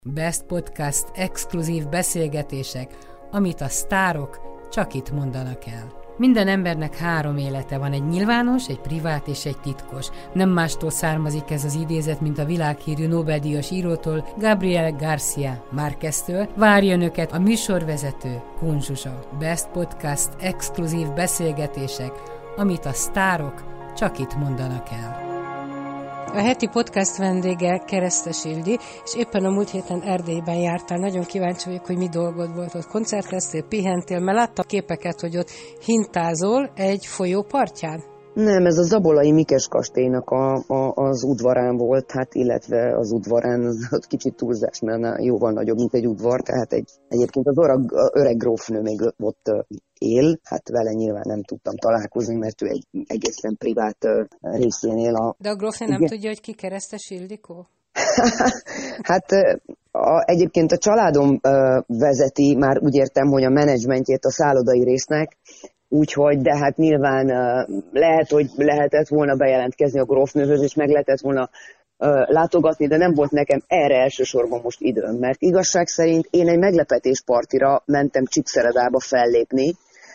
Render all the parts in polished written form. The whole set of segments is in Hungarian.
Best Podcast exkluzív beszélgetések, amit a sztárok csak itt mondanak el. Minden embernek 3 élete van, egy nyilvános, egy privát és egy titkos. Nem mástól származik ez az idézet, mint a világhírű Nobel-díjas írótól, Gabriel García Márqueztől. Várja önöket a műsorvezető, Kun Zsuzsa. Best Podcast exkluzív beszélgetések, amit a sztárok csak itt mondanak el. A heti podcast vendége Keresztes Ildi, és éppen a múlt héten Erdélyben jártál. Nagyon kíváncsi vagyok, hogy mi dolgod volt ott. Koncerteztél, pihentél, mert láttam képeket, hogy ott hintázol egy folyó partján. Nem, ez a zabolai Mikes kastélynak az udvarán volt, hát illetve az udvarán az kicsit túlzás, mert jóval nagyobb, mint egy udvar, tehát egyébként az öreg grófnő még ott él, hát vele nyilván nem tudtam találkozni, mert ő egy egészen privát részén él. De a grófnő nem tudja, hogy ki Keresztes Ildikó? Hát egyébként a családom vezeti, már úgy értem, hogy a menedzsmentjét a szállodai résznek, úgyhogy, de hát nyilván lehet, hogy lehetett volna bejelentkezni a grófnőhöz, és meg lehetett volna látogatni, de nem volt nekem erre elsősorban most időm, mert igazság szerint én egy meglepetéspartira mentem Csíkszeredába fellépni,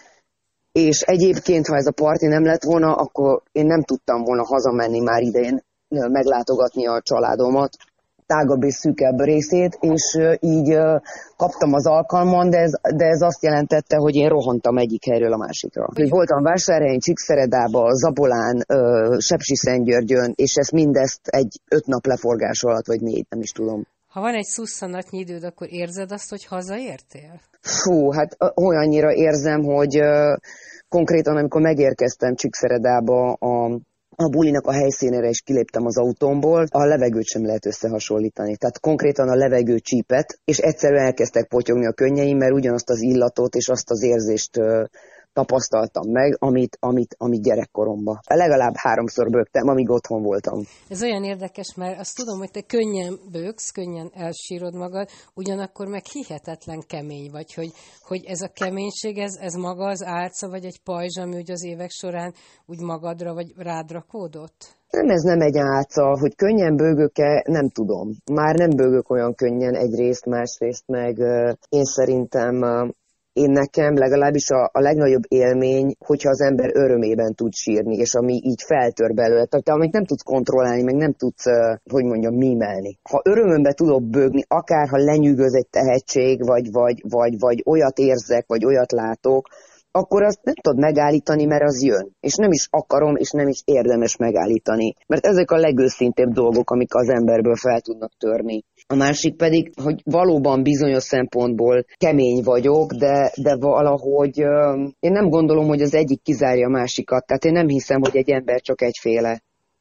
és egyébként, ha ez a parti nem lett volna, akkor én nem tudtam volna hazamenni már idén, meglátogatni a családomat, tágabb és szűkebb részét, és így kaptam az alkalmon, de ez azt jelentette, hogy én rohantam egyik helyről a másikra. Voltam Vásárhelyen, Csíkszeredában, Zabolán, Sepsiszentgyörgyön, és mindezt egy 5 nap leforgás alatt, vagy 4, nem is tudom. Ha van egy szusszanatnyi időd, akkor érzed azt, hogy hazaértél? Fú, hát olyannyira érzem, hogy konkrétan, amikor megérkeztem Csíkszeredába a bulinak a helyszínére is kiléptem az autómból, a levegőt sem lehet összehasonlítani. Tehát konkrétan a levegő csípett, és egyszerűen elkezdtek potyogni a könnyeim, mert ugyanazt az illatot és azt az érzést tapasztaltam meg, amit gyerekkoromban. Legalább 3-szor bőgtem, amíg otthon voltam. Ez olyan érdekes, mert azt tudom, hogy te könnyen bőgsz, könnyen elsírod magad, ugyanakkor meg hihetetlen kemény vagy, hogy ez a keménység, ez maga az álca, vagy egy pajzs, ami úgy az évek során úgy magadra, vagy rád rakódott? Nem, ez nem egy álca, hogy könnyen bőgök-e, nem tudom. Már nem bőgök olyan könnyen egyrészt, másrészt meg én szerintem... Én nekem legalábbis a legnagyobb élmény, hogyha az ember örömében tud sírni, és ami így feltör belőle. Tehát amit nem tudsz kontrollálni, meg nem tudsz, mímelni. Ha örömömbe tudok bőgni, akár ha lenyűgöz egy tehetség, vagy olyat érzek, vagy olyat látok, akkor azt nem tudod megállítani, mert az jön. És nem is akarom, és nem is érdemes megállítani. Mert ezek a legőszintébb dolgok, amik az emberből fel tudnak törni. A másik pedig, hogy valóban bizonyos szempontból kemény vagyok, de valahogy én nem gondolom, hogy az egyik kizárja a másikat. Tehát én nem hiszem, hogy egy ember csak egyféle.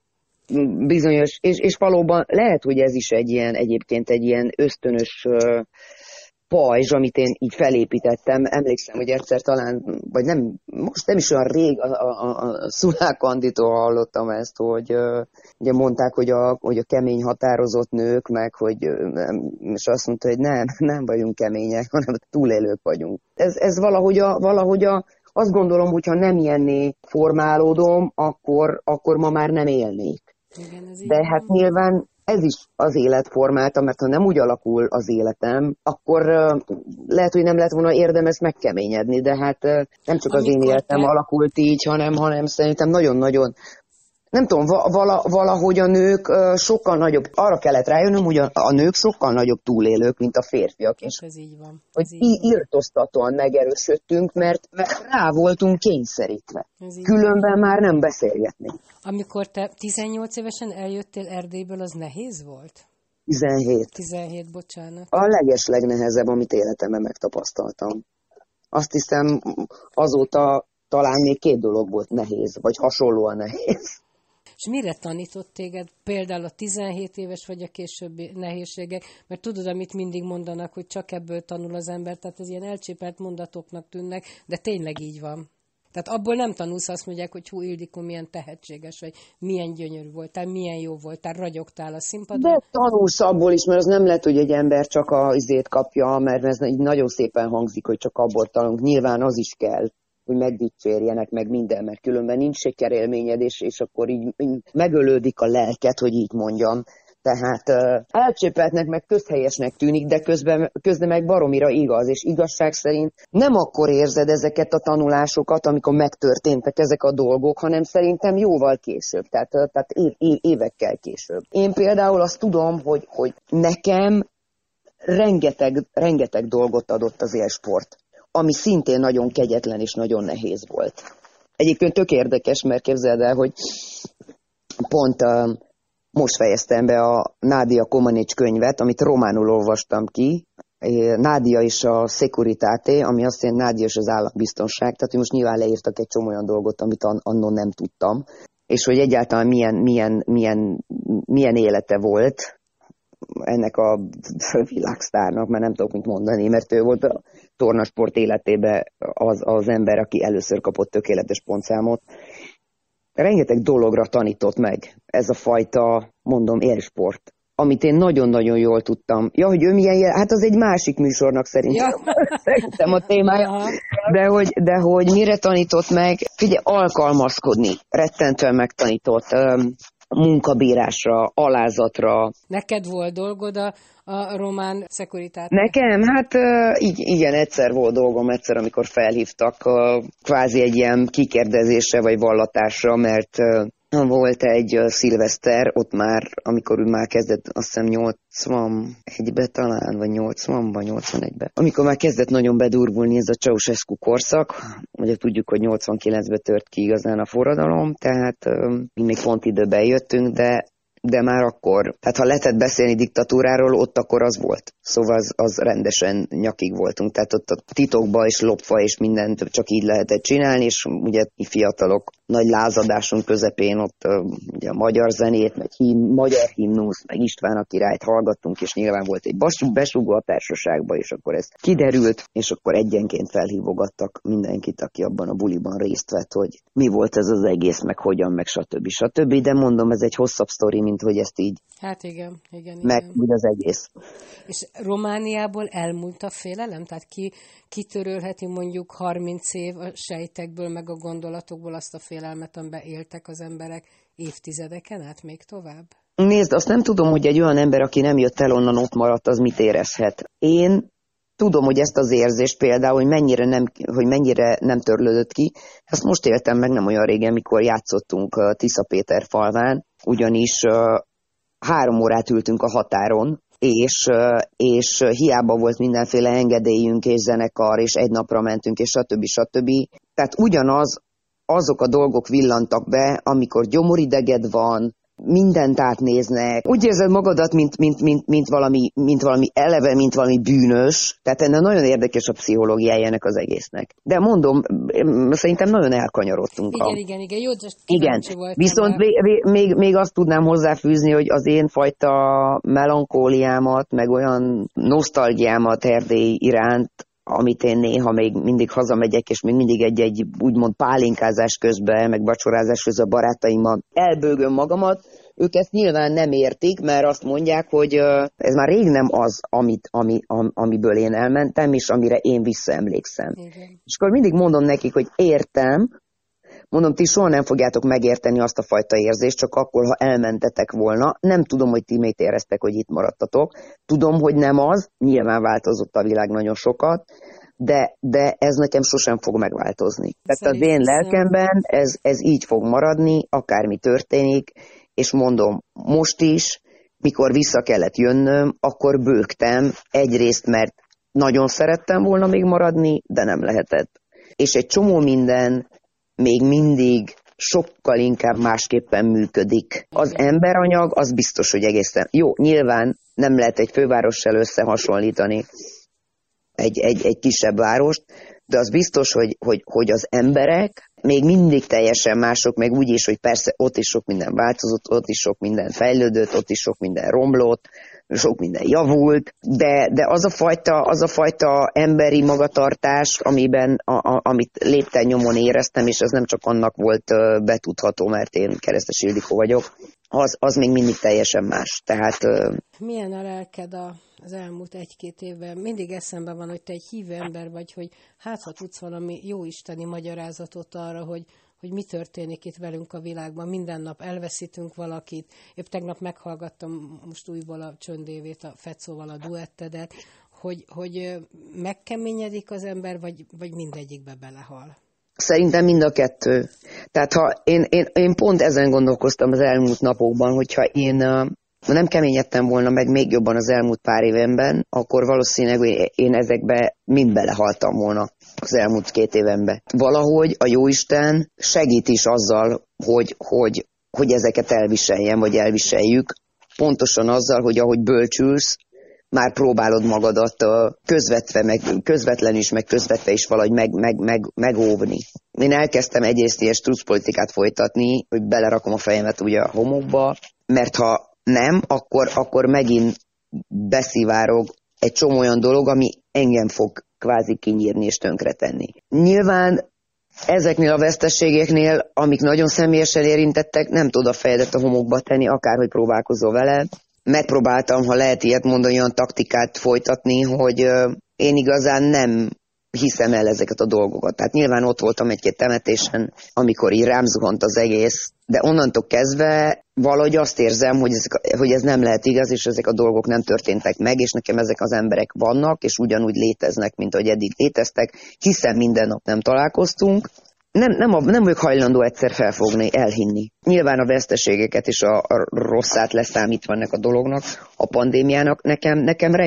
Bizonyos, és valóban lehet, hogy ez is egyébként egy ilyen ösztönös pajzs, amit én így felépítettem. Emlékszem, hogy egyszer talán, vagy nem, most nem is olyan rég a Szulák Anditól hallottam ezt, hogy ugye mondták, hogy a kemény határozott nők, meg hogy, és azt mondta, hogy nem vagyunk kemények, hanem túlélők vagyunk. Ez valahogy azt gondolom, hogy ha nem ilyenné formálódom, akkor ma már nem élnék. Igen, de hát nyilván ez is az élet formálta, mert ha nem úgy alakul az életem, akkor lehet, hogy nem lett volna érdemes megkeményedni, de hát nem csak az én életem alakult így, hanem szerintem nagyon-nagyon, nem tudom, valahogy a nők sokkal nagyobb, arra kellett rájönnöm, hogy a nők sokkal nagyobb túlélők, mint a férfiak. És ez így van. Hogy írtóztatóan megerősödtünk, mert rá voltunk kényszerítve. Különben már nem beszélgetnénk. Amikor te 18 évesen eljöttél Erdélyből, az nehéz volt? 17. 17, bocsánat. A legeslegnehezebb, amit életemben megtapasztaltam. Azt hiszem, azóta talán még 2 dolog volt nehéz, vagy hasonlóan nehéz. És mire tanított téged például a 17 éves vagy a későbbi nehézségek? Mert tudod, amit mindig mondanak, hogy csak ebből tanul az ember, tehát ez ilyen elcsépelt mondatoknak tűnnek, de tényleg így van. Tehát abból nem tanulsz, azt mondják, hogy hú, Ildikó, milyen tehetséges vagy, milyen gyönyörű voltál, milyen jó voltál, ragyogtál a színpadon. De tanulsz abból is, mert az nem lehet, hogy egy ember csak az izét kapja, mert ez nagyon szépen hangzik, hogy csak abból tanulunk. Nyilván az is kell, hogy megdicsérjenek, meg minden, mert különben nincs sikerélményed, és akkor így megölődik a lelket, hogy így mondjam. Tehát elcsépeltnek meg közhelyesnek tűnik, de közben meg baromira igaz, és igazság szerint nem akkor érzed ezeket a tanulásokat, amikor megtörténtek ezek a dolgok, hanem szerintem jóval később, tehát évekkel később. Én például azt tudom, hogy nekem rengeteg dolgot adott az élsport, ami szintén nagyon kegyetlen és nagyon nehéz volt. Egyébként tök érdekes, mert képzeld el, hogy pont most fejeztem be a Nádia Komanics könyvet, amit románul olvastam ki. Nádia és a Securitate, ami azt jelenti Nádia és az állambiztonság. Tehát most nyilván leírtak egy csomó olyan dolgot, amit annon nem tudtam. És hogy egyáltalán milyen élete volt ennek a világsztárnak, mert nem tudok mit mondani, mert ő volt a tornasport életében az ember, aki először kapott tökéletes pontszámot. Rengeteg dologra tanított meg ez a fajta, mondom, élsport, amit én nagyon-nagyon jól tudtam. Ja, hogy ő milyen hát az egy másik műsornak szerintem a témája. De hogy mire tanított meg? Figyelj, alkalmazkodni. Rettentően megtanított munkabírásra, alázatra. Neked volt dolgod a román Securitate? Nekem? Hát igen, egyszer volt dolgom, amikor felhívtak kvázi egy ilyen kikérdezésre vagy vallatásra, mert volt egy szilveszter, ott már, amikor ő már kezdett, azt hiszem 81-be talán, vagy 80-ban, 81-be. Amikor már kezdett nagyon bedurvulni ez a Ceausescu korszak, ugye tudjuk, hogy 89-ben tört ki igazán a forradalom, tehát mi még pont időben jöttünk, de már akkor, tehát ha lehetett beszélni diktatúráról, ott akkor az volt. Szóval az rendesen nyakig voltunk, tehát ott a titokba és lopva és mindent csak így lehetett csinálni, és ugye mi fiatalok nagy lázadásunk közepén ott ugye a magyar zenét, meg magyar himnusz, meg István a királyt hallgattunk, és nyilván volt egy besugó a társaságba, és akkor ez kiderült, és akkor egyenként felhívogattak mindenkit, aki abban a buliban részt vett, hogy mi volt ez az egész, meg hogyan, meg stb. De mondom, ez egy hosszabb sztori, mint hogy ezt így. Hát igen. Meg úgy az egész. És Romániából elmúlt a félelem? Tehát kitörölheti mondjuk 30 év a sejtekből, meg a gondolatokból azt a félelmet, amiben éltek az emberek évtizedeken át még tovább? Nézd, azt nem tudom, hogy egy olyan ember, aki nem jött el onnan, ott maradt, az mit érezhet. Én tudom, hogy ezt az érzést például, hogy mennyire nem törlődött ki, ezt most éltem meg nem olyan régen, mikor játszottunk Tisza-Péter-falván, ugyanis 3 órát ültünk a határon, és hiába volt mindenféle engedélyünk és zenekar, és egy napra mentünk, és stb. Tehát azok a dolgok villantak be, amikor gyomorideged van, mindent átnéznek. Úgy érzed magadat, mint valami bűnös. Tehát ennek nagyon érdekes a pszichológiája ennek az egésznek. De mondom, szerintem nagyon elkanyarodtunk. Igen. Jó, igen. Viszont még azt tudnám hozzáfűzni, hogy az én fajta melankóliámat, meg olyan nosztalgiámat Erdély iránt, amit én néha még mindig hazamegyek, és még mindig egy úgymond pálinkázás közben, meg vacsorázás közben a barátaimmal elbőgöm magamat, ők ezt nyilván nem értik, mert azt mondják, hogy ez már rég nem az, amiből én elmentem, és amire én visszaemlékszem. Igen. És akkor mindig mondom nekik, hogy értem, mondom, ti soha nem fogjátok megérteni azt a fajta érzést, csak akkor, ha elmentetek volna. Nem tudom, hogy ti mit éreztek, hogy itt maradtatok. Tudom, hogy nem az, nyilván változott a világ nagyon sokat, de ez nekem sosem fog megváltozni. Tehát az én lelkemben ez így fog maradni, akármi történik, és mondom, most is, mikor vissza kellett jönnöm, akkor bőgtem, egyrészt, mert nagyon szerettem volna még maradni, de nem lehetett. És egy csomó minden még mindig sokkal inkább másképpen működik. Az emberanyag, az biztos, hogy egészen jó. Nyilván nem lehet egy fővárossal összehasonlítani egy kisebb várost, de az biztos, hogy az emberek még mindig teljesen mások, meg úgy is, hogy persze ott is sok minden változott, ott is sok minden fejlődött, ott is sok minden romlott, sok minden javult, de az a fajta emberi magatartás, amit lépten nyomon éreztem, és ez nem csak annak volt betudható, mert én Keresztes Ildikó vagyok, az még mindig teljesen más. Tehát, milyen a lelked az elmúlt 1-2 évben? Mindig eszembe van, hogy te egy hívő ember vagy, hogy hát ha tudsz valami jóisteni magyarázatot arra, hogy hogy mi történik itt velünk a világban. Minden nap elveszítünk valakit. Épp tegnap meghallgattam most újból a Csöndévét, a Fecóval a duettedet, hogy megkeményedik az ember, vagy mindegyikbe belehal. Szerintem mind a kettő. Tehát ha én pont ezen gondolkoztam az elmúlt napokban, hogyha én nem keményedtem volna meg még jobban az elmúlt pár évemben, akkor valószínűleg én ezekbe mind belehaltam volna az elmúlt 2 évemben. Valahogy a Jóisten segít is azzal, hogy ezeket elviseljem, vagy elviseljük, pontosan azzal, hogy ahogy bölcsülsz, már próbálod magadat közvetlenül is, meg közvetve is valahogy megóvni. Én elkezdtem egyrészt ilyen struccpolitikát folytatni, hogy belerakom a fejemet ugye a homokba, mert ha nem, akkor megint beszivárog egy csomó olyan dolog, ami engem fog kvázi kinyírni és tönkretenni. Nyilván ezeknél a veszteségeknél, amik nagyon személyesen érintettek, nem tudod a fejedet a homokba tenni, akárhogy próbálkozol vele. Megpróbáltam, ha lehet ilyet mondani, olyan taktikát folytatni, hogy én igazán nem hiszem el ezeket a dolgokat. Tehát nyilván ott voltam egy-két temetésen, amikor így rám zuhant az egész, de onnantól kezdve valahogy azt érzem, hogy ez nem lehet igaz, és ezek a dolgok nem történtek meg, és nekem ezek az emberek vannak, és ugyanúgy léteznek, mint ahogy eddig léteztek, hiszen minden nap nem találkoztunk. Nem vagyok hajlandó egyszer felfogni, elhinni. Nyilván a veszteségeket és a rosszát leszámítva ennek a dolognak, a pandémiának, nekem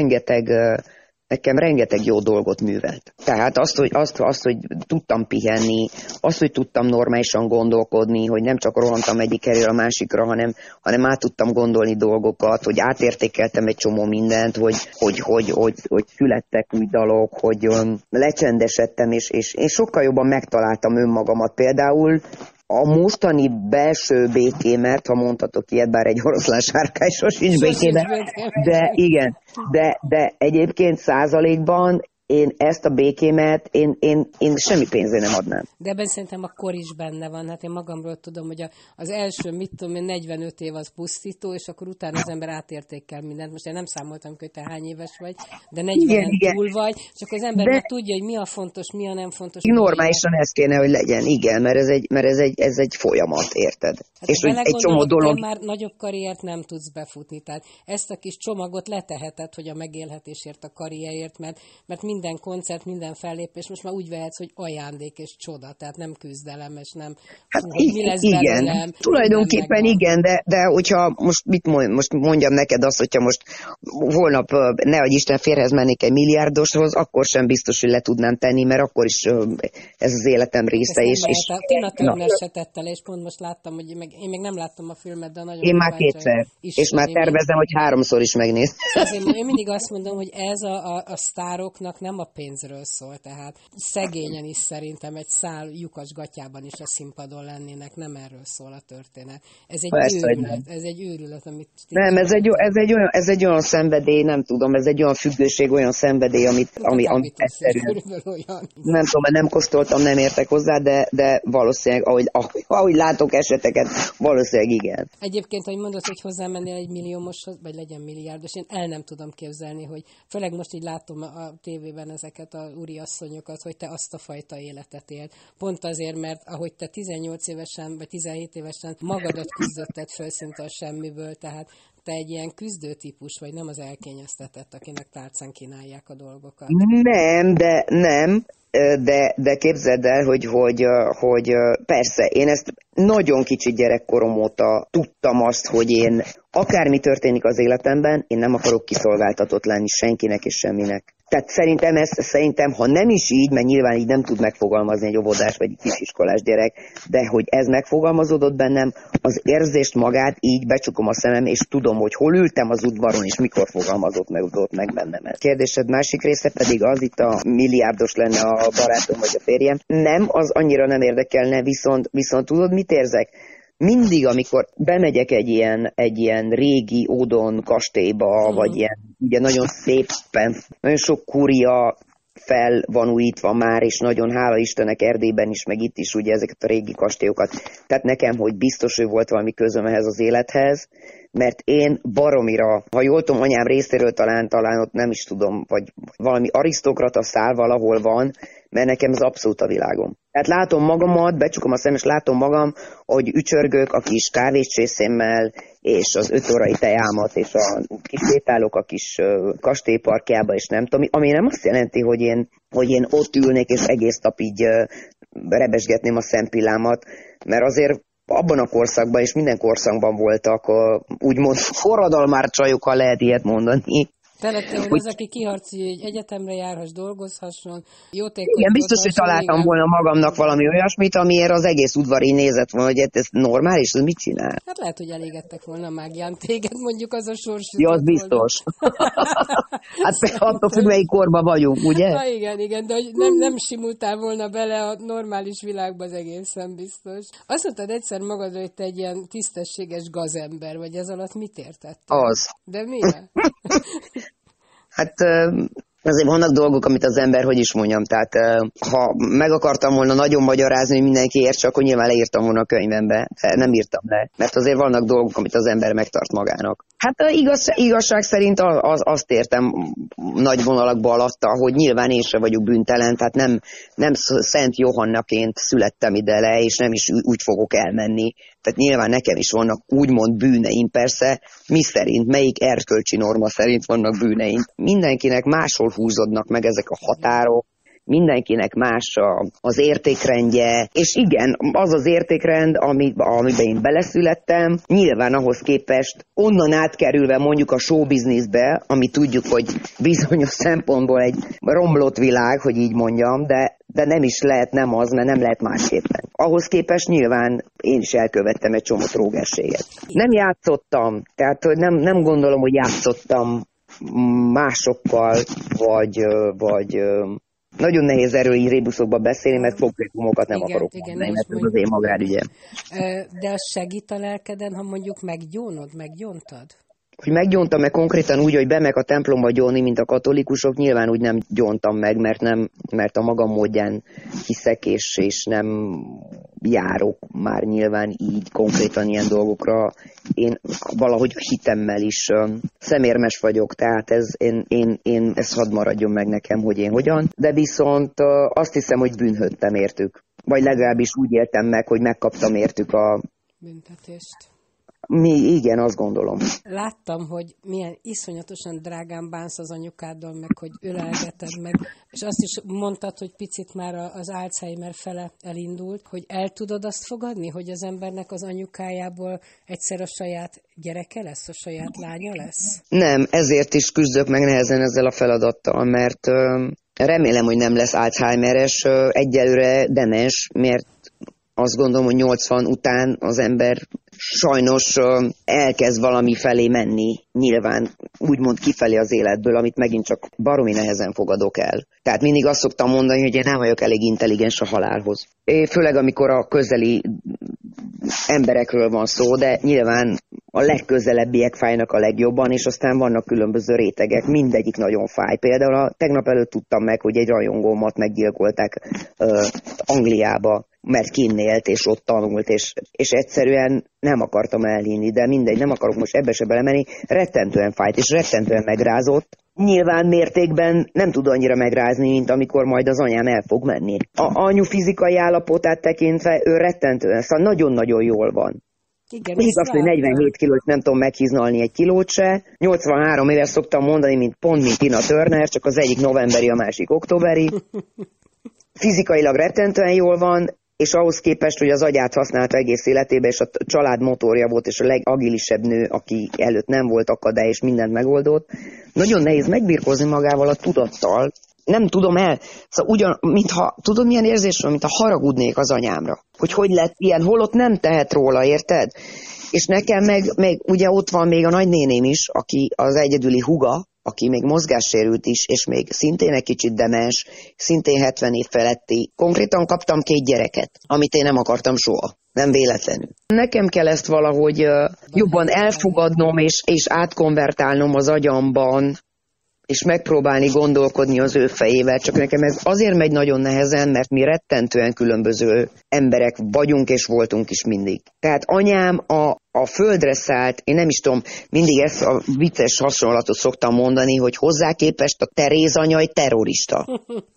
rengeteg jó dolgot művelt. Tehát azt, hogy tudtam pihenni, azt, hogy tudtam normálisan gondolkodni, hogy nem csak rohantam egyik helyről a másikra, hanem át tudtam gondolni dolgokat, hogy átértékeltem egy csomó mindent, hogy születtek új dalok, hogy lecsendesedtem, és sokkal jobban megtaláltam önmagamat. Például a mostani belső békémet, ha mondhatok ilyet, bár egy oroszlán sárkány sosincs békében, de igen, de egyébként százalékban én ezt a békémet, én semmi pénzért nem adnám. De ebben szerintem a kor is benne van. Hát én magamról tudom, hogy az első, 45 év az pusztító, és akkor utána az ember átértékel mindent. Most én nem számoltam, hogy te hány éves vagy, de 40-en túl vagy, csak az ember már tudja, hogy mi a fontos, mi a nem fontos. Normálisan ez kéne, hogy legyen, igen, mert ez egy folyamat, érted? Hát és egy csomó dolog... már nagyobb karriert nem tudsz befutni. Tehát ezt a kis csomagot leteheted, hogy a megélhetésért, a karrierért, mert minden koncert, minden fellépés most már úgy vehetsz, hogy ajándék és csoda, tehát nem küzdelem, és nem mi lesz igen. belőlem. Tulajdonképpen igen, de hogyha most mondjam neked azt, hogyha most holnap nehogy Isten férhez mennék egy milliárdoshoz, akkor sem biztos, hogy le tudnám tenni, mert akkor is ez az életem része. És Tina Turner se tette le, és pont most láttam, hogy én még nem láttam a filmet, de nagyon én már 2-szer, és már tervezem, hogy 3-szor is megnézem. Én mindig azt mondom, hogy ez a sztároknak nem a pénzről szól, tehát szegényen is szerintem egy szál lyukas gatyában is a színpadon lennének, nem erről szól a történet. Ez egy őrület, amit... Nem, ez egy olyan szenvedély, nem tudom, ez egy olyan függőség, olyan szenvedély, ami egyszerűen... Nem tudom, mert nem kóstoltam, nem értek hozzá, de valószínűleg, ahogy látok eseteket, valószínűleg igen. Egyébként, ahogy mondod, hogy hozzámennél egy milliómoshoz, vagy legyen milliárdos, én el nem tudom képzelni, hogy főleg most így látom a tévében ezeket a úriasszonyokat, hogy te azt a fajta életet él. Pont azért, mert ahogy te 18 évesen, vagy 17 évesen magadat küzdötted föl szinte a semmiből, tehát te egy ilyen küzdőtípus vagy, nem az elkényeztetett, akinek tálcán kínálják a dolgokat. Nem, de képzeld el, hogy persze, én ezt nagyon kicsi gyerekkorom óta tudtam azt, hogy én akármi történik az életemben, én nem akarok kiszolgáltatott lenni senkinek és semminek. Tehát szerintem, ha nem is így, mert nyilván így nem tud megfogalmazni egy óvodás vagy egy kisiskolás gyerek, de hogy ez megfogalmazódott bennem, az érzést magát így becsukom a szemem, és tudom, hogy hol ültem az udvaron, és mikor fogalmazott meg bennem ez. Kérdésed másik része pedig az, itt a milliárdos lenne a barátom vagy a férjem. Nem, az annyira nem érdekelne, viszont tudod, mit érzek? Mindig, amikor bemegyek egy ilyen régi ódon kastélyba, vagy ilyen ugye nagyon szépen, nagyon sok kúria fel van újítva már, és nagyon hála Istennek Erdélyben is, meg itt is ugye ezeket a régi kastélyokat. Tehát nekem, hogy biztos, hogy volt valami közöm ehhez az élethez, mert én baromira, ha jól tudom, anyám részéről talán ott nem is tudom, vagy valami arisztokrata szál valahol van, mert nekem ez abszolút a világom. Tehát látom magamat, becsukom a szemem, és látom magam, hogy ücsörgök a kis kávéscsészémmel, és az 5 órai tejámat, és a kis sétálok a kis kastélyparkjába, és nem tudom, ami nem azt jelenti, hogy én ott ülnék, és egész nap így rebesgetném a szempillámat, mert azért abban a korszakban, és minden korszakban voltak úgymond forradalmár csajok, ha lehet ilyet mondani. Te lettél, hogy az, aki kiharcolja, hogy egyetemre járhass, dolgozhasson, jótékony. Igen, biztos, hogy találtam volna magamnak valami olyasmit, amiért az egész udvar így nézett volna, hogy ez normális, ez mit csinál? Hát lehet, hogy elégettek volna Mágián téged, mondjuk az a sors. Ja, az biztos. Hát attól függ, melyik korban vagyunk, ugye? Na igen, de hogy nem simultál volna bele a normális világba, az egészen biztos. Azt mondtad egyszer magadra, hogy te egy ilyen tisztességes gazember vagy, ez alatt mit értettél? Az. De miért? Hát azért vannak dolgok, amit az ember, hogy is mondjam, tehát ha meg akartam volna nagyon magyarázni, hogy mindenki értse, akkor nyilván leírtam volna a könyvembe, nem írtam le, mert azért vannak dolgok, amit az ember megtart magának. Hát igazság szerint azt értem nagy vonalakba alatta, hogy nyilván én sem vagyok bűntelen, tehát nem Szent Johannaként születtem ide le, és nem is úgy fogok elmenni. Tehát nyilván nekem is vannak úgymond bűneim, persze, mi szerint, melyik erkölcsi norma szerint vannak bűneim. Mindenkinek máshol húzódnak meg ezek a határok, mindenkinek más az értékrendje, és igen, az az értékrend, amiben én beleszülettem, nyilván ahhoz képest onnan átkerülve mondjuk a showbizniszbe, ami tudjuk, hogy bizonyos szempontból egy romlott világ, hogy így mondjam, de nem is lehet nem az, mert nem lehet másképpen. Ahhoz képest nyilván én is elkövettem egy csomó trógességet. Nem játszottam, tehát nem gondolom, hogy játszottam másokkal, vagy nagyon nehéz erről így rébuszokba beszélni, mert konkrétumokat nem akarok mondani, mert ez az én magánügyem. De az segít a lelkeden, ha mondjuk meggyóntad? Hogy meggyóntam meg konkrétan úgy, hogy bemek a templomba gyónni, mint a katolikusok, nyilván úgy nem gyóntam meg, mert a magam módján hiszek, és nem járok már nyilván így konkrétan ilyen dolgokra. Én valahogy hitemmel is szemérmes vagyok, tehát én ez hadd maradjon meg nekem, hogy én hogyan. De viszont azt hiszem, hogy bűnhődtem értük. Vagy legalábbis úgy éltem meg, hogy megkaptam értük a büntetést. Igen, azt gondolom. Láttam, hogy milyen iszonyatosan drágán bánsz az anyukáddal, meg hogy ölelgeted meg, és azt is mondtad, hogy picit már az Alzheimer fele elindult, hogy el tudod azt fogadni, hogy az embernek az anyukájából egyszer a saját gyereke lesz, a saját lánya lesz? Nem, ezért is küzdök meg nehezen ezzel a feladattal, mert remélem, hogy nem lesz Alzheimeres, egyelőre demens, mert azt gondolom, hogy 80 után az ember sajnos elkezd valami felé menni, nyilván úgymond kifelé az életből, amit megint csak baromi nehezen fogadok el. Tehát mindig azt szoktam mondani, hogy én nem vagyok elég intelligens a halálhoz. Főleg amikor a közeli emberekről van szó, de nyilván a legközelebbiek fájnak a legjobban, és aztán vannak különböző rétegek, mindegyik nagyon fáj. Például tegnap előtt tudtam meg, hogy egy rajongómat meggyilkolták Angliába, mert kinn élt, és ott tanult, és egyszerűen nem akartam elhinni, de mindegy, nem akarok most ebbe se belemenni, rettentően fájt, és rettentően megrázott. Nyilván mértékben nem tud annyira megrázni, mint amikor majd az anyám el fog menni. A anyu fizikai állapotát tekintve ő rettentően, szóval nagyon-nagyon jól van. Igen, igaz, hogy 47 kilót nem tudom meghiznalni egy kilót se. 83 éves szoktam mondani, mint Tina Turner, csak az egyik novemberi, a másik októberi. Fizikailag rettentően jól van, és ahhoz képest, hogy az agyát használta egész életében, és a család motorja volt, és a legagilisebb nő, aki előtt nem volt akadály, és mindent megoldott. Nagyon nehéz megbirkózni magával a tudattal. Nem tudom szóval tudod milyen érzés van, mintha haragudnék az anyámra. Hogy lett ilyen, holott nem tehet róla, érted? És nekem meg ugye ott van még a nagynéném is, aki az egyedüli húga, aki még mozgássérült is, és még szintén egy kicsit demens, szintén 70 év feletti. Konkrétan kaptam 2 gyereket, amit én nem akartam soha. Nem véletlenül. Nekem kell ezt valahogy jobban elfogadnom, és átkonvertálnom az agyamban, és megpróbálni gondolkodni az ő fejével, csak nekem ez azért megy nagyon nehezen, mert mi rettentően különböző emberek vagyunk és voltunk is mindig. Tehát anyám a földre szállt, én nem is tudom, mindig ezt a vicces hasonlatot szoktam mondani, hogy hozzá képest a Teréz anya egy terrorista.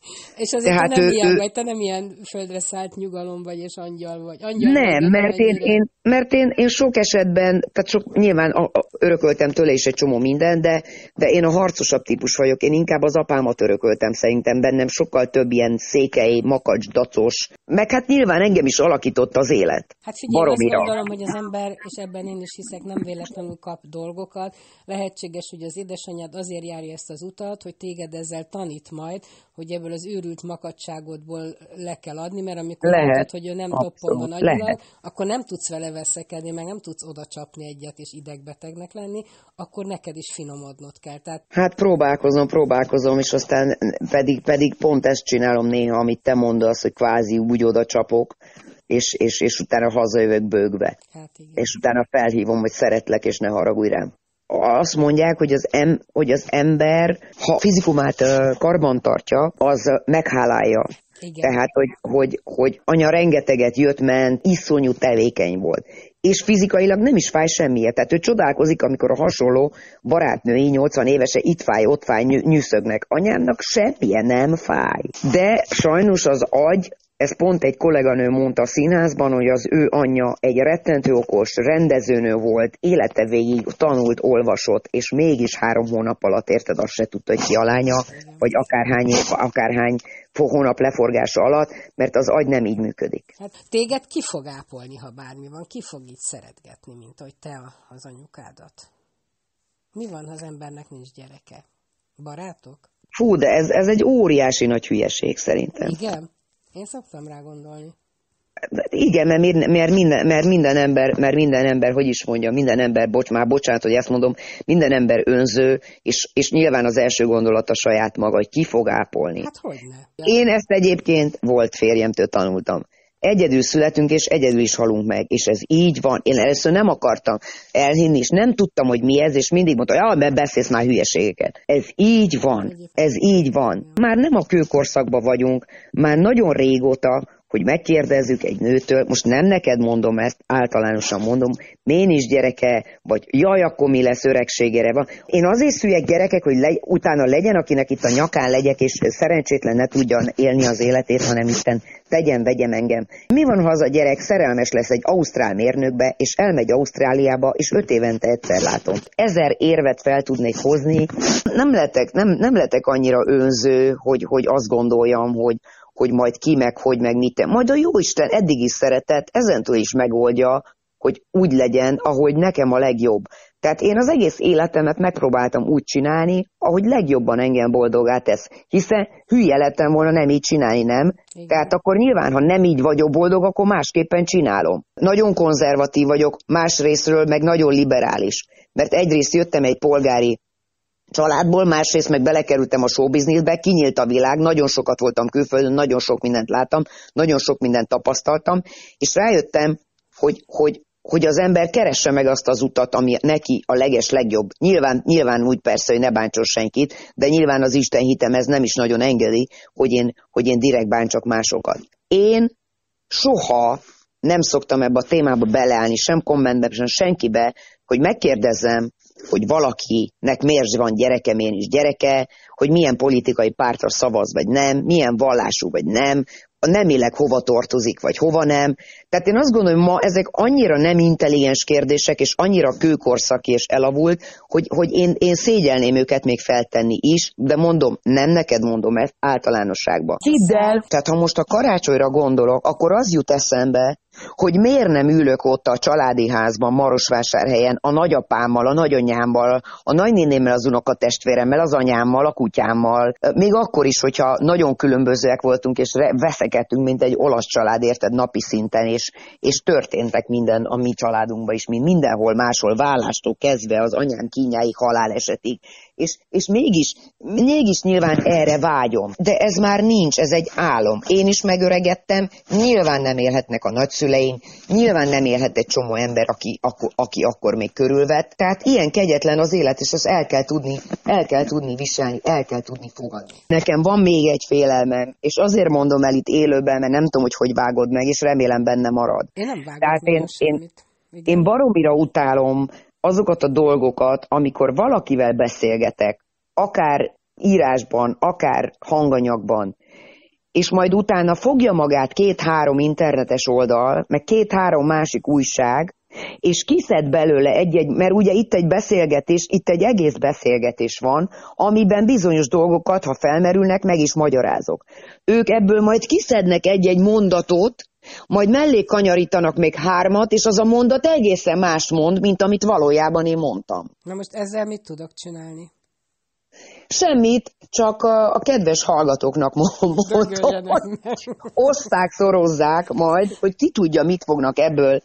És azért Tehát te nem ilyen vagy, te nem ilyen földre szállt nyugalom vagy, és angyal vagy. Angyal nem, vagy, mert én sok esetben, tehát nyilván örököltem tőle is egy csomó minden, de én a harcosabb típus vagyok, én inkább az apámat örököltem, szerintem bennem sokkal több ilyen székely, makacs, dacos, meg hát nyilván engem is alakított az élet. Hát figyelj, Baromira. azt gondolom, hogy az ember, és ebben én is hiszek, nem véletlenül kap dolgokat. Lehetséges, hogy az édesanyád azért járja ezt az utat, hogy téged ezzel tanít majd, hogy ebből az őrült makacságodból le kell adni, mert amikor mondod, hogy ő nem toppon van agyilag, akkor nem tudsz vele veszekedni, meg nem tudsz oda csapni egyet és idegbetegnek lenni, akkor neked is finomodnod kell. Tehát... Hát próbálkozom, és aztán pedig pont ezt csinálom néha, amit te mondasz, hogy kvázi úgy oda csapok, és utána hazajövök bőgve. Hát igen. És utána felhívom, hogy szeretlek, és ne haragudj rám. Azt mondják, hogy az ember, ha fizikumát karban tartja, az meghálálja. Igen. Tehát, hogy anya rengeteget jött-ment, iszonyú tevékeny volt. És fizikailag nem is fáj semmiért. Tehát ő csodálkozik, amikor a hasonló barátnői 80 évese itt fáj, ott fáj, nyűszögnek. Anyámnak semmije nem fáj. De sajnos az agy, ez pont egy kolléganő mondta a színházban, hogy az ő anyja egy rettentő okos rendezőnő volt, élete végig tanult, olvasott, és mégis 3 hónap alatt, érted, azt se tudta, hogy ki a lánya, vagy akárhány hónap leforgása alatt, mert az agy nem így működik. Hát téged ki fog ápolni, ha bármi van? Ki fog így szeretgetni, mint hogy te az anyukádat? Mi van, ha az embernek nincs gyereke? Barátok? Fú, de ez egy óriási nagy hülyeség szerintem. Igen? Én szoktam rá gondolni. Igen, mert minden ember, hogy is mondjam, minden ember, bocsánat, hogy ezt mondom, minden ember önző, és nyilván az első gondolata saját maga, hogy ki fog ápolni. Hát hogyne. Én ezt egyébként volt férjemtől tanultam. Egyedül születünk, és egyedül is halunk meg, és ez így van. Én először nem akartam elhinni, és nem tudtam, hogy mi ez, és mindig mondta, hogy mert beszélsz már hülyeségeket. Ez így van. Már nem a kőkorszakban vagyunk, már nagyon régóta, hogy megkérdezzük egy nőtől, most nem neked mondom ezt, általánosan mondom, én is gyereke, vagy jaj, akkor mi lesz, öregségére van. Én azért szüljek gyerekek, hogy utána legyen, akinek itt a nyakán legyek, és szerencsétlen ne tudjon élni az életét, hanem Isten vegyem engem. Mi van, ha az a gyerek szerelmes lesz egy ausztrál mérnökbe, és elmegy Ausztráliába, és 5 évente egyszer látom. 1000 érvet fel tudnék hozni. Nem letek annyira önző, hogy azt gondoljam, hogy majd ki, meg hogy, meg mit. Majd a Jóisten eddig is szeretett, ezentől is megoldja, hogy úgy legyen, ahogy nekem a legjobb. Tehát én az egész életemet megpróbáltam úgy csinálni, ahogy legjobban engem boldoggá tesz. Hiszen hülye lettem volna nem így csinálni, nem? Igen. Tehát akkor nyilván, ha nem így vagyok boldog, akkor másképpen csinálom. Nagyon konzervatív vagyok, másrésztről meg nagyon liberális. Mert egyrészt jöttem egy polgári családból, másrészt meg belekerültem a showbizniszbe, kinyílt a világ, nagyon sokat voltam külföldön, nagyon sok mindent láttam, nagyon sok mindent tapasztaltam, és rájöttem, hogy az ember keresse meg azt az utat, ami neki a legjobb. Nyilván úgy persze, hogy ne bántson senkit, de nyilván az Isten hitem ez nem is nagyon engedi, hogy én direkt bántsak másokat. Én soha nem szoktam ebbe a témába beleállni, sem kommentbe, sem senkibe, hogy megkérdezzem, hogy valakinek miért van gyereke, miért is gyereke, hogy milyen politikai pártra szavaz, vagy nem, milyen vallású, vagy nem, a nemileg hova tartozik, vagy hova nem. Tehát én azt gondolom, hogy ma ezek annyira nem intelligens kérdések, és annyira kőkorszaki és elavult, hogy én szégyelném őket még feltenni is, de mondom, nem neked mondom ezt általánosságban. Hidd el! Tehát ha most a karácsonyra gondolok, akkor az jut eszembe, hogy miért nem ülök ott a családi házban, Marosvásárhelyen, a nagyapámmal, a nagyanyámmal, a nagynénémmel, az unokatestvéremmel, az anyámmal, a kutyámmal, még akkor is, hogyha nagyon különbözőek voltunk, és veszekedtünk, mint egy olasz család, érted, napi szinten, és történtek minden a mi családunkban is, mint mindenhol máshol, vállástól kezdve az anyám kínjáig, halálesetig, és mégis nyilván erre vágyom. De ez már nincs, ez egy álom. Én is megöregedtem, nyilván nem élhetnek a nagyszüleim, nyilván nem élhet egy csomó ember, aki akkor még körülvett. Tehát ilyen kegyetlen az élet, és azt el kell tudni viselni, el kell tudni fogadni. Nekem van még egy félelmem, és azért mondom el itt élőben, mert nem tudom, hogy vágod meg, és remélem benne marad. Én nem vágok semmit. Én baromira utálom azokat a dolgokat, amikor valakivel beszélgetek, akár írásban, akár hanganyagban, és majd utána fogja magát 2-3 internetes oldal, meg 2-3 másik újság, és kiszed belőle egy-egy, mert ugye itt egy beszélgetés, itt egy egész beszélgetés van, amiben bizonyos dolgokat, ha felmerülnek, meg is magyarázok. Ők ebből majd kiszednek egy-egy mondatot, majd mellé kanyarítanak még 3, és az a mondat egészen más mond, mint amit valójában én mondtam. Na most ezzel mit tudok csinálni? Semmit, csak a kedves hallgatóknak mondom, oszták, szorozzák majd, hogy ki tudja, mit fognak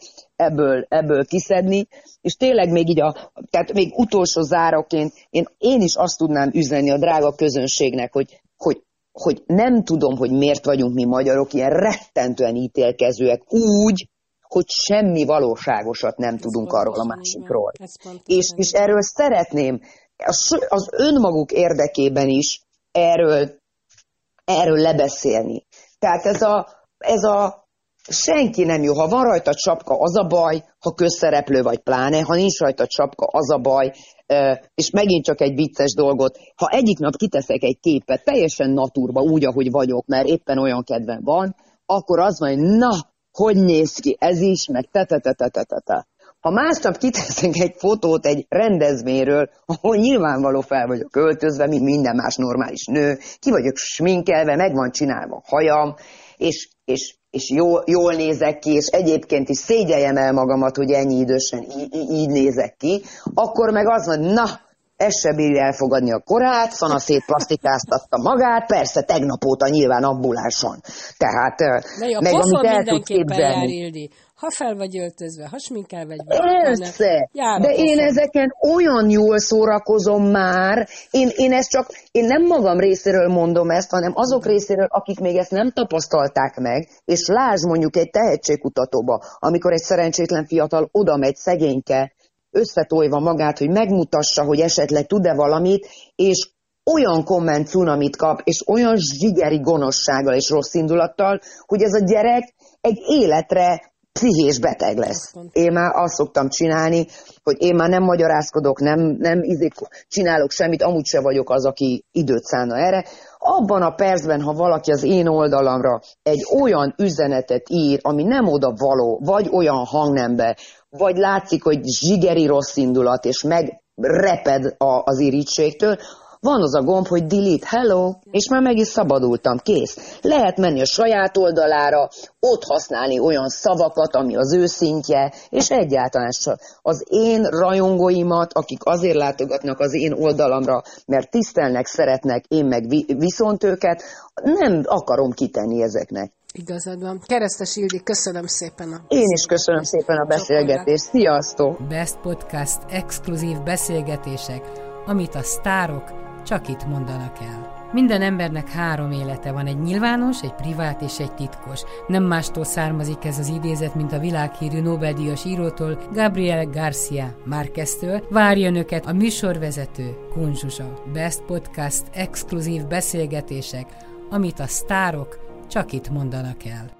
ebből kiszedni, és tényleg még így tehát még utolsó záraként én is azt tudnám üzenni a drága közönségnek, hogy nem tudom, hogy miért vagyunk mi magyarok ilyen rettentően ítélkezőek úgy, hogy semmi valóságosat nem tudunk arról a másikról. És erről szeretném az önmaguk érdekében is erről lebeszélni. Tehát ez a senki nem jó. Ha van rajta csapka, az a baj, ha közszereplő vagy pláne, ha nincs rajta csapka, az a baj, és megint csak egy vicces dolgot, ha egyik nap kiteszek egy képet teljesen naturba, úgy, ahogy vagyok, mert éppen olyan kedvem van, akkor az van, hogy na, hogy néz ki, ez is, meg te. Ha másnap kiteszek egy fotót egy rendezvényről, ahol nyilvánvaló fel vagyok öltözve, mint minden más normális nő, ki vagyok sminkelve, meg van csinálva a hajam, és jól nézek ki, és egyébként is szégyeljem el magamat, hogy ennyi idősen így nézek ki, akkor meg az van, na, ez se bírja elfogadni a korát, szanaszét plastikáztatta magát, persze tegnap óta nyilván ambuláson. Tehát, meg amit el tud képzelni. Ildi. Ha fel vagy öltözve, ha sminkel vagy. Persze, de én ezeken olyan jól szórakozom már, én nem magam részéről mondom ezt, hanem azok részéről, akik még ezt nem tapasztalták meg, és lásd mondjuk egy tehetségkutatóba, amikor egy szerencsétlen fiatal oda megy szegényke, összetolva magát, hogy megmutassa, hogy esetleg tud-e valamit, és olyan komment cunamit kap, és olyan zsigeri gonoszsággal és rossz indulattal, hogy ez a gyerek egy életre pszichés beteg lesz. Én már azt szoktam csinálni, hogy én már nem magyarázkodok, nem csinálok semmit, amúgy se vagyok az, aki időt szánna erre. Abban a percben, ha valaki az én oldalamra egy olyan üzenetet ír, ami nem oda való, vagy olyan hangnemben, vagy látszik, hogy zsigeri rossz indulat, és megreped az irítségtől, van az a gomb, hogy delete, hello, és már meg is szabadultam, kész. Lehet menni a saját oldalára, ott használni olyan szavakat, ami az ő szintje, és egyáltalán az én rajongóimat, akik azért látogatnak az én oldalamra, mert tisztelnek, szeretnek, én meg viszont őket, nem akarom kitenni ezeknek. Igazad van. Keresztes Ildi, köszönöm szépen Én is köszönöm szépen a beszélgetést. Sziasztok! Best Podcast exkluzív beszélgetések, amit a sztárok csak itt mondanak el. Minden embernek 3 élete van, egy nyilvános, egy privát és egy titkos. Nem mástól származik ez az idézet, mint a világhírű Nobel-díjas írótól, Gabriel García Márqueztől. Várja önöket a műsorvezető, Kun Zsuzsa. Best Podcast exkluzív beszélgetések, amit a sztárok csak itt mondanak el.